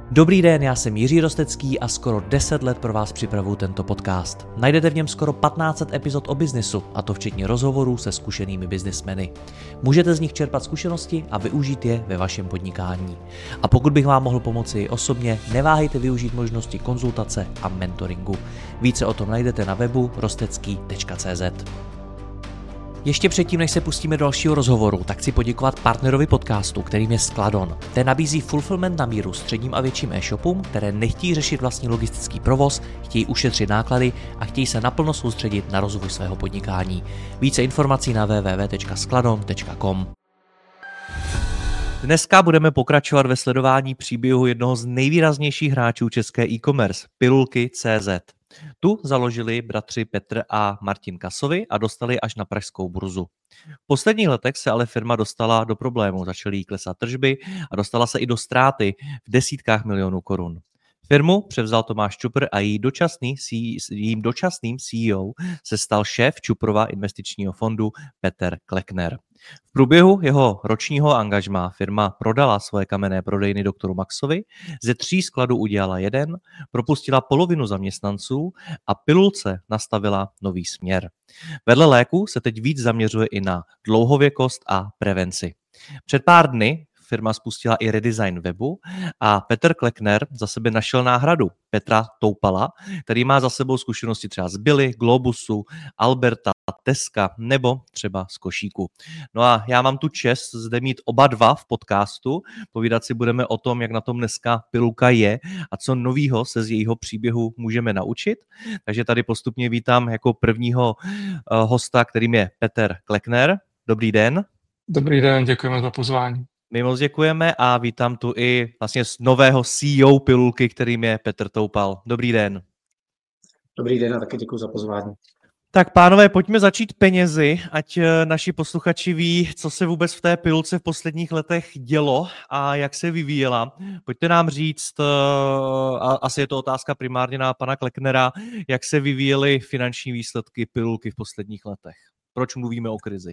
Dobrý den, já jsem Jiří Rostecký a skoro 10 let pro vás připravuju tento podcast. Najdete v něm skoro 1500 epizod o biznesu, a to včetně rozhovorů se zkušenými biznismeny. Můžete z nich čerpat zkušenosti a využít je ve vašem podnikání. A pokud bych vám mohl pomoci i osobně, neváhejte využít možnosti konzultace a mentoringu. Více o tom najdete na webu rostecký.cz. Ještě předtím, než se pustíme do dalšího rozhovoru, tak chci poděkovat partnerovi podcastu, kterým je Skladon. Ten nabízí fulfillment na míru středním a větším e-shopům, které nechtějí řešit vlastní logistický provoz, chtějí ušetřit náklady a chtějí se naplno soustředit na rozvoj svého podnikání. Více informací na www.skladon.com. Dneska budeme pokračovat ve sledování příběhu jednoho z nejvýraznějších hráčů české e-commerce, Pilulky.cz. Tu založili bratři Petr a Martin Kasovi a dostali až na pražskou burzu. V posledních letech se ale firma dostala do problémů, začaly jí klesat tržby a dostala se i do ztráty v desítkách milionů korun. Firmu převzal Tomáš Čupr a jejím dočasným CEO se stal šéf Čuprova investičního fondu Petr Klekner. V průběhu jeho ročního angažmá firma prodala svoje kamenné prodejny doktoru Maxovi, ze 3 skladů udělala 1, propustila polovinu zaměstnanců a Pilulce nastavila nový směr. Vedle léku se teď víc zaměřuje i na dlouhověkost a prevenci. Před pár dny firma spustila i redesign webu a Petr Klekner za sebe našel náhradu Petra Toupala, který má za sebou zkušenosti třeba z Billy, Globusu, Alberta, Teska nebo třeba z Košíku. No a já mám tu čest zde mít oba dva v podcastu. Povídat si budeme o tom, jak na tom dneska Pilulka je a co novýho se z jejího příběhu můžeme naučit. Takže tady postupně vítám jako prvního hosta, kterým je Petr Klekner. Dobrý den. Dobrý den, děkujeme za pozvání. My moc děkujeme a vítám tu i vlastně nového CEO Pilulky, kterým je Petr Toupal. Dobrý den. Dobrý den a taky děkuji za pozvání. Tak pánové, pojďme začít penězi, ať naši posluchači ví, co se vůbec v té Pilulce v posledních letech dělo a jak se vyvíjela. Pojďte nám říct, a asi je to otázka primárně na pana Kleknera, jak se vyvíjely finanční výsledky Pilulky v posledních letech. Proč mluvíme o krizi?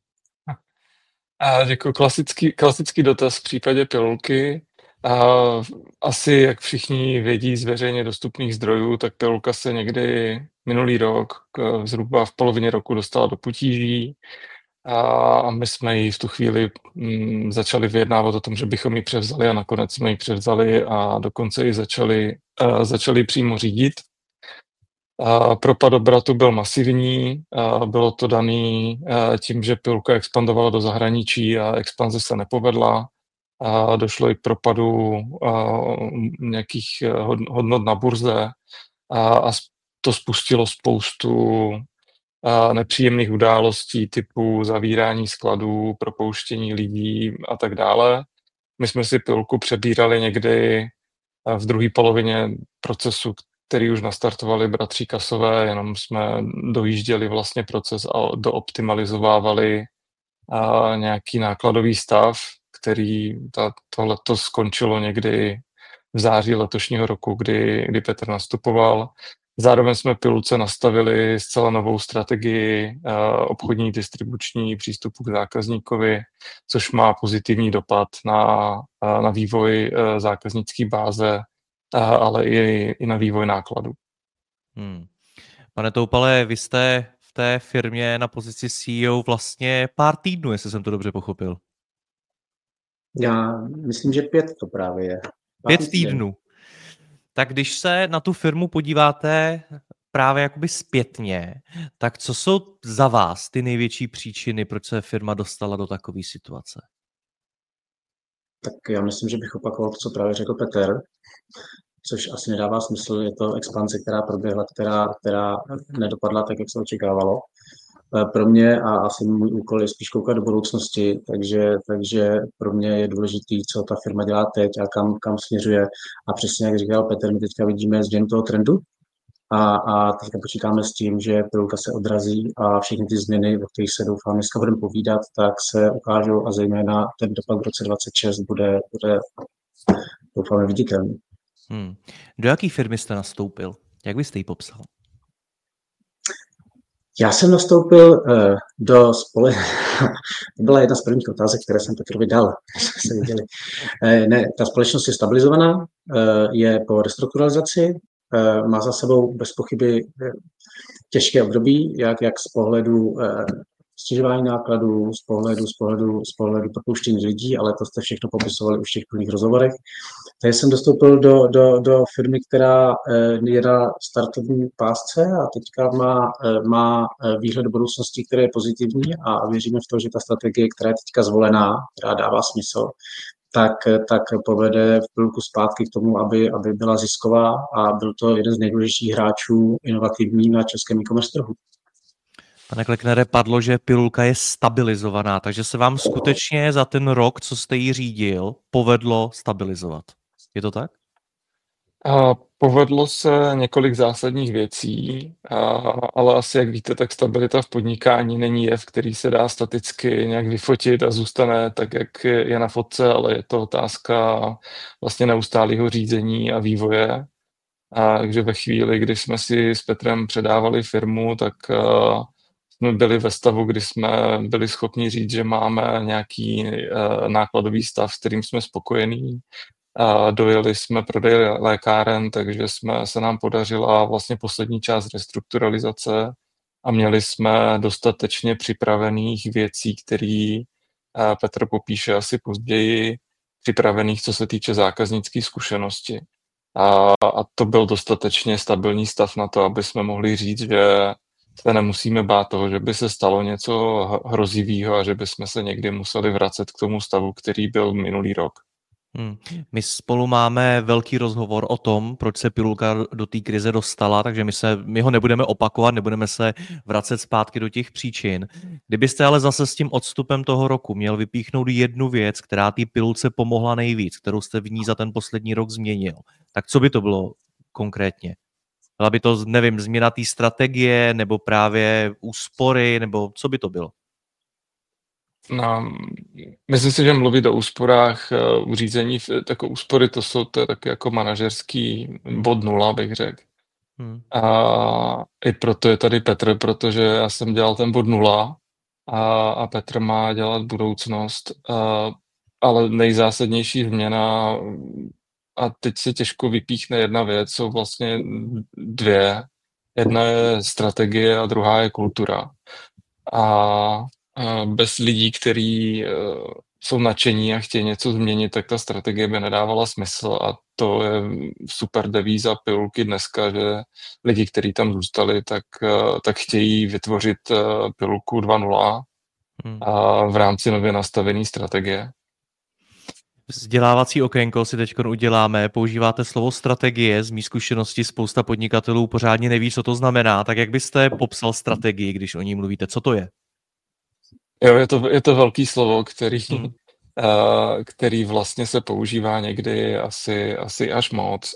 Děkuji. Klasický dotaz v případě Pilulky. Asi, jak všichni vědí z veřejně dostupných zdrojů, tak Pilulka se někdy minulý rok, zhruba v polovině roku, dostala do potíží a my jsme ji v tu chvíli začali vyjednávat o tom, že bychom ji převzali a nakonec jsme ji převzali a dokonce ji začali přímo řídit. Propad obratu byl masivní, bylo to daný tím, že Pilulka expandovala do zahraničí a expanze se nepovedla. Došlo i k propadu nějakých hodnot na burze a to spustilo spoustu nepříjemných událostí typu zavírání skladů, propouštění lidí a tak dále. My jsme si Pilulku přebírali někdy v druhé polovině procesu, který už nastartovali bratři Kasové, jenom jsme dojížděli vlastně proces a dooptimalizovávali nějaký nákladový stav, který tohleto skončilo někdy v září letošního roku, kdy Petr nastupoval. Zároveň jsme Pilulce nastavili zcela novou strategii obchodní distribuční přístupu k zákazníkovi, což má pozitivní dopad na vývoj zákaznické báze, ale i na vývoj nákladů. Pane Toupale, vy jste v té firmě na pozici CEO vlastně pár týdnů, jestli jsem to dobře pochopil. Já myslím, že 5 to právě je. 5 týdnů. Tak když se na tu firmu podíváte právě jakoby zpětně, tak co jsou za vás ty největší příčiny, proč se firma dostala do takové situace? Tak já myslím, že bych opakoval to, co právě řekl Petr, což asi nedává smysl. Je to expanze, která proběhla, která nedopadla tak, jak se očekávalo. Pro mě a asi můj úkol je spíš koukat do budoucnosti, takže pro mě je důležitý, co ta firma dělá teď a kam směřuje. A přesně jak říkal Petr, my teďka vidíme změnu toho trendu a teďka počítáme s tím, že Pilulka se odrazí a všechny ty změny, o kterých se doufám dneska budeme povídat, tak se ukážou a zejména ten dopad v roce 2026 bude doufáme viditelný. Do jaké firmy jste nastoupil? Jak byste ji popsal? Já jsem nastoupil do to byla jedna z prvních otázek, které jsem Petrovi dal, když jsme se viděli. Ne, ta společnost je stabilizovaná, je po restrukturalizaci, má za sebou bez pochyby těžké období, jak z pohledu snižování nákladů, z pohledu propouštění lidí, ale to jste všechno popisovali už v těch prvních rozhovorech. Takže jsem dostoupil do firmy, která je na startovní pásce a teďka má výhled do budoucnosti, který je pozitivní a věříme v to, že ta strategie, která je teďka zvolená, která dává smysl, tak povede v Pilulku zpátky k tomu, aby byla zisková a byl to jeden z nejdůležitějších hráčů inovativní na českém e-commerce trhu. Pane Klecknere, padlo, že Pilulka je stabilizovaná, takže se vám skutečně za ten rok, co jste ji řídil, povedlo stabilizovat. Je to tak? Povedlo se několik zásadních věcí, ale asi, jak víte, tak stabilita v podnikání není jev, který se dá staticky nějak vyfotit a zůstane tak, jak je na fotce, ale je to otázka vlastně neustálého řízení a vývoje. Takže ve chvíli, kdy jsme si s Petrem předávali firmu, tak jsme byli ve stavu, kdy jsme byli schopni říct, že máme nějaký nákladový stav, s kterým jsme spokojení. Dojeli jsme prodej lékáren, takže se nám podařila vlastně poslední část restrukturalizace a měli jsme dostatečně připravených věcí, které Petr popíše asi později, připravených, co se týče zákaznické zkušenosti. A to byl dostatečně stabilní stav na to, aby jsme mohli říct, že se nemusíme bát toho, že by se stalo něco hrozivého a že bychom se někdy museli vracet k tomu stavu, který byl minulý rok. My spolu máme velký rozhovor o tom, proč se Pilulka do té krize dostala, takže my ho nebudeme opakovat, nebudeme se vracet zpátky do těch příčin. Kdybyste ale zase s tím odstupem toho roku měl vypíchnout jednu věc, která té Pilulce pomohla nejvíc, kterou jste v ní za ten poslední rok změnil, tak co by to bylo konkrétně? Byla by to, nevím, změna té strategie, nebo právě úspory, nebo co by to bylo? No, myslím si, že mluvit o úsporách u řízení, jako úspory, to je taky jako manažerský bod 0, bych řekl. A i proto je tady Petr, protože já jsem dělal ten bod 0 a Petr má dělat budoucnost. Ale nejzásadnější změna, a teď se těžko vypíchne jedna věc, jsou vlastně dvě. Jedna je strategie a druhá je kultura. A bez lidí, kteří jsou nadšení a chtějí něco změnit, tak ta strategie by nedávala smysl a to je super devíza Pilulky dneska, že lidi, kteří tam zůstali, tak chtějí vytvořit Pilulku 2.0 a v rámci nově nastavené strategie. Vzdělávací okénko si teď uděláme, používáte slovo strategie, z mý zkušenosti spousta podnikatelů pořádně neví, co to znamená, tak jak byste popsal strategii, když o ní mluvíte, co to je? Jo, je to velký slovo, který vlastně se používá někdy asi až moc.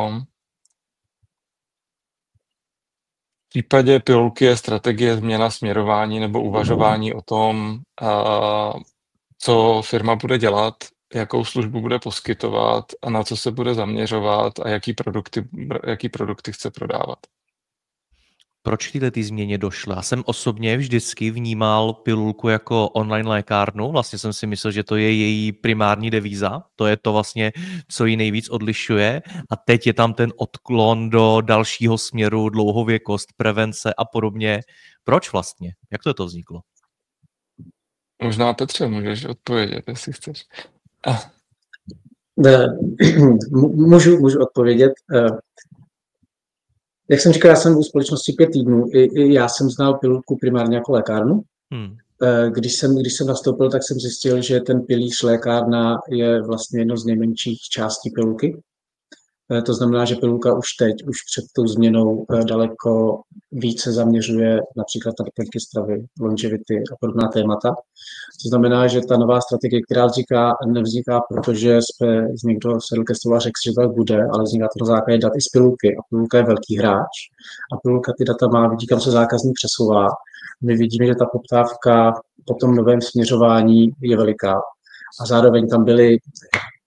V případě Pilulky je strategie změna směrování nebo uvažování o tom, co firma bude dělat, jakou službu bude poskytovat a na co se bude zaměřovat a jaký produkty chce prodávat. Proč k této změně došlo? Já jsem osobně vždycky vnímal Pilulku jako online lékárnu. Vlastně jsem si myslel, že to je její primární devíza. To je to vlastně, co ji nejvíc odlišuje. A teď je tam ten odklon do dalšího směru, dlouhověkost, prevence a podobně. Proč vlastně? Jak to vzniklo? Možná, Petře, můžeš odpovědět, jestli chceš. Můžu odpovědět. Jak jsem říkal, já jsem u společnosti 5 týdnů. I já jsem znal Pilulku primárně jako lékárnu. Když jsem nastoupil, tak jsem zjistil, že ten pilíř lékárna je vlastně jedno z nejmenších částí Pilulky. To znamená, že Pilulka už před tou změnou daleko více zaměřuje například na doplňky stravy, longevity a podobná témata. To znamená, že ta nová strategie, která nevzniká, protože někdo sedl ke stolu a řekl, že to tak bude, ale vzniká to na základě dat i z Pilulky. A Pilulka je velký hráč. A Pilulka ty data má, vidí, kam se zákazník přesouvá. My vidíme, že ta poptávka po tom novém směřování je veliká. A zároveň tam byly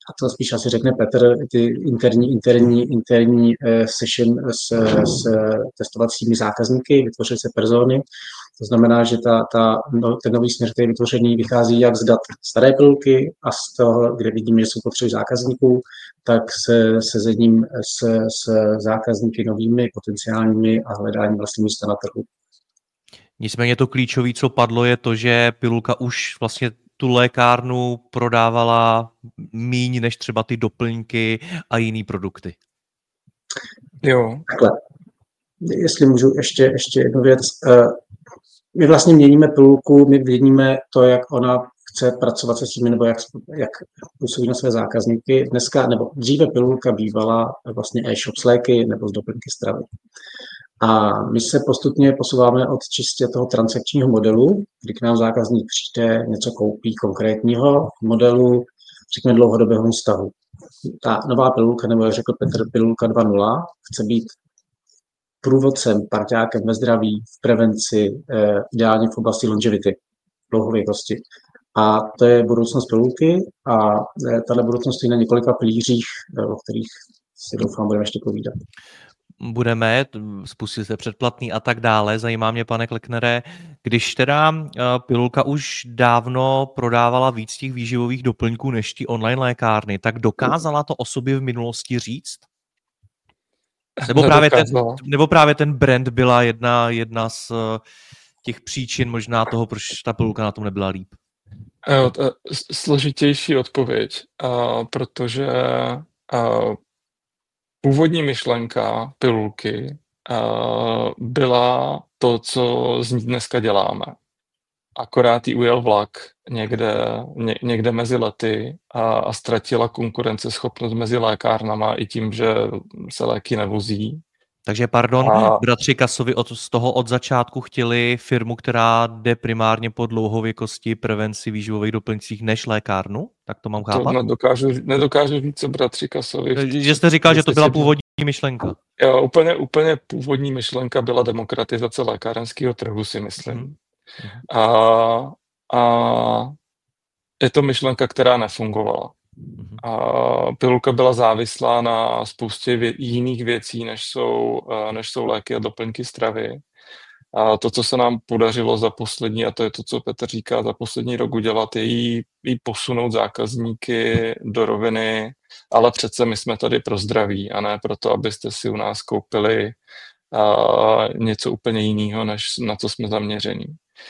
a to spíš asi řekne Petr, ty interní session s testovacími zákazníky, vytvořily se persony. To znamená, že ten nový směr, který je vytvořený, vychází jak z dat staré pilulky a z toho, kde vidíme, že jsou potřeby zákazníků, tak se sezením s zákazníky novými, potenciálními a hledání vlastního místa na trhu. Nicméně to klíčové, co padlo, je to, že pilulka už vlastně tu lékárnu prodávala míň než třeba ty doplňky a jiný produkty. Jo. Takhle. Jestli můžu ještě jednu věc. My vlastně měníme pilulku, my měníme to, jak ona chce pracovat se svými, nebo jak působí na své zákazníky. Dneska, nebo dříve pilulka bývala vlastně e-shop s léky nebo z doplňky stravy. A my se postupně posouváme od čistě toho transakčního modelu, kdy k nám zákazník přijde, něco koupí konkrétního modelu, řekněme dlouhodobého vztahu. Ta nová pilulka, nebo jak řekl Petr, pilulka 2.0, chce být průvodcem, parťákem ve zdraví, v prevenci, ideálně v oblasti longevity, dlouhověkosti. A to je budoucnost pilulky a tahle budoucnost stojí na několika pilířích, o kterých si doufám budeme ještě povídat. Budeme, spustit se předplatný a tak dále. Zajímá mě, pane Klecknere, když teda pilulka už dávno prodávala víc těch výživových doplňků než ty online lékárny, tak dokázala to o sobě v minulosti říct? Nebo právě ten brand byla jedna z těch příčin možná toho, proč ta pilulka na tom nebyla líp? Složitější odpověď, protože původní myšlenka pilulky byla to, co z ní dneska děláme. Akorát jí ujel vlak někde mezi lety a ztratila konkurenceschopnost mezi lékárnama i tím, že se léky nevozí. Takže bratři Kassovi z toho od začátku chtěli firmu, která jde primárně po dlouhověkosti, prevenci, výživových doplňcích než lékárnu? Tak to mám chápat? To nedokážu říct, co bratři Kassovi. Že jste říkal, že to byla původní myšlenka. Jo, úplně původní myšlenka byla demokratizace lékárenského trhu, si myslím. A je to myšlenka, která nefungovala. A pilulka byla závislá na spoustě jiných věcí, než jsou léky a doplňky stravy. A to, co se nám podařilo za poslední, a to je to, co Petr říká, za poslední rok udělat, je jí posunout zákazníky do roviny, ale přece my jsme tady pro zdraví a ne proto, abyste si u nás koupili něco úplně jiného, než na co jsme zaměření.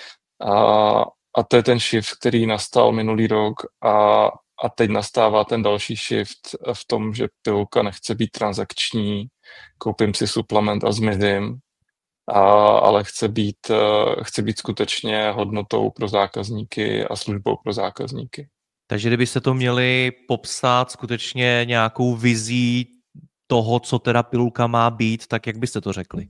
A to je ten shift, který nastal minulý rok a teď nastává ten další shift v tom, že pilulka nechce být transakční, koupím si suplement a zmizím, ale chce být skutečně hodnotou pro zákazníky a službou pro zákazníky. Takže kdybyste to měli popsat skutečně nějakou vizí toho, co teda pilulka má být, tak jak byste to řekli?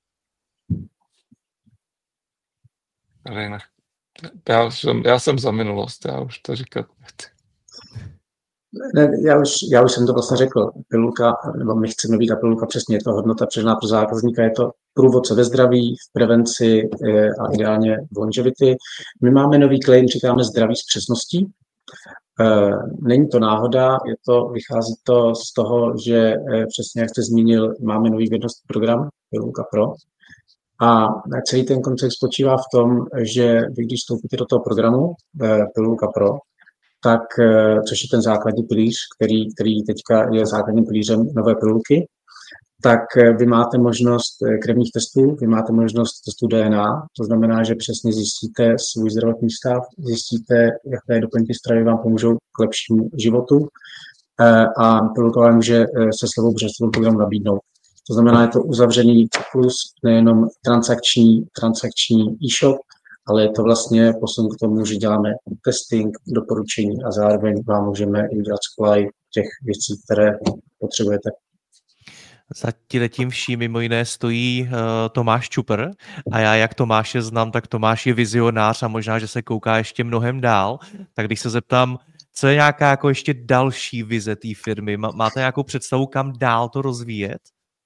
Já jsem za minulost, já už to říkat nechci. Ne, já už jsem to vlastně řekl. Pilulka, nebo my chceme být a pilulka přesně je to hodnota předná pro zákazníka, je to průvodce ve zdraví, v prevenci a ideálně v longevity. My máme nový claim, říkáme zdraví s přesností. Není to náhoda, vychází to z toho, že přesně jak jste zmínil, máme nový vědnostní program Pilulka Pro. A celý ten koncept spočívá v tom, že vy, když vstoupíte do toho programu Pilulka Pro, tak, což je ten základní pilíř, který teďka je základním pilířem nové pilulky, tak vy máte možnost krevních testů, vy máte možnost testů DNA, to znamená, že přesně zjistíte svůj zdravotní stav, zjistíte, jaké doplňky stravy vám pomůžou k lepšímu životu a pilulka vám může se slevou březovou programu nabídnout. To znamená, je to uzavřený cyklus, nejenom transakční e-shop, ale je to vlastně posun k tomu, že děláme testing, doporučení a zároveň vám můžeme i udělat supply těch věcí, které potřebujete. Za tím vším mimo jiné stojí Tomáš Čupr a já jak Tomáše znám, tak Tomáš je vizionář a možná, že se kouká ještě mnohem dál. Tak když se zeptám, co je nějaká jako ještě další vize té firmy? Máte nějakou představu, kam dál to rozvíjet?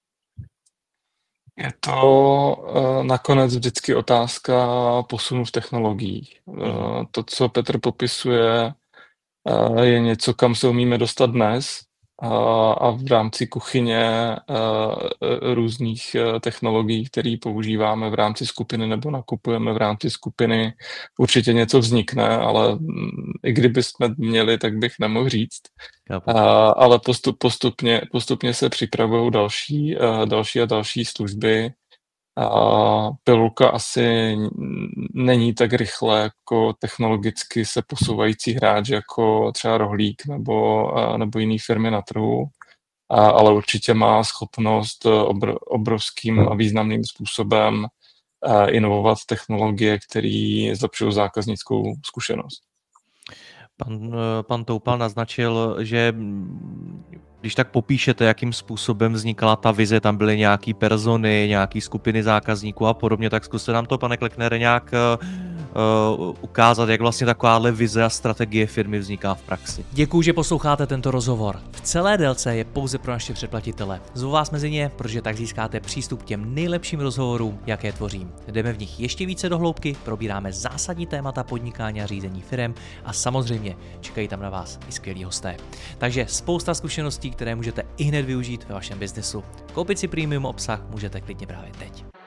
Je to nakonec vždycky otázka posunu v technologiích. To, co Petr popisuje, je něco, kam se umíme dostat dnes, a v rámci kuchyně různých technologií, které používáme v rámci skupiny nebo nakupujeme v rámci skupiny, určitě něco vznikne, ale i kdyby jsme měli, tak bych nemohl říct. Ale postupně se připravují další a další služby. Pilulka asi není tak rychle jako technologicky se posouvající hráč jako třeba Rohlík nebo jiné firmy na trhu, ale určitě má schopnost obrovským a významným způsobem inovovat technologie, které zlepšují zákaznickou zkušenost. Pan Toupal naznačil, že když tak popíšete, jakým způsobem vznikala ta vize, tam byly nějaký persony, nějaký skupiny zákazníků a podobně, tak zkuste nám to, pane Klecknere, nějak ukázat, jak vlastně takováhle vize a strategie firmy vzniká v praxi. Děkuji, že posloucháte tento rozhovor. V celé délce je pouze pro naše předplatitele. Zvu vás mezi ně, protože tak získáte přístup k těm nejlepším rozhovorům, jaké tvořím. Jdeme v nich ještě více do hloubky, probíráme zásadní témata podnikání a řízení firem a samozřejmě čekají tam na vás i skvělí hosté. Takže spousta zkušeností, které můžete ihned využít ve vašem biznesu. Koupit si premium obsah můžete klidně právě teď.